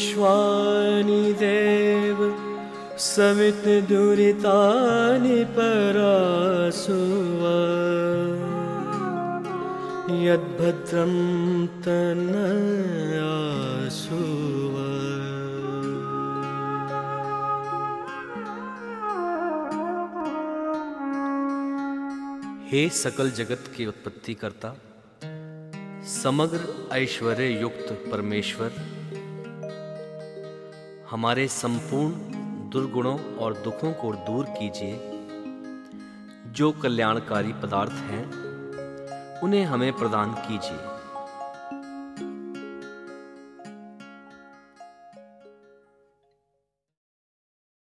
विश्वानि देव सवितुर्दुरितानि परासुव यद्भद्रं तन्नयासुव। हे सकल जगत के उत्पत्ति करता, समग्र ऐश्वर्य युक्त परमेश्वर, हमारे संपूर्ण दुर्गुणों और दुखों को दूर कीजिए। जो कल्याणकारी पदार्थ हैं उन्हें हमें प्रदान कीजिए।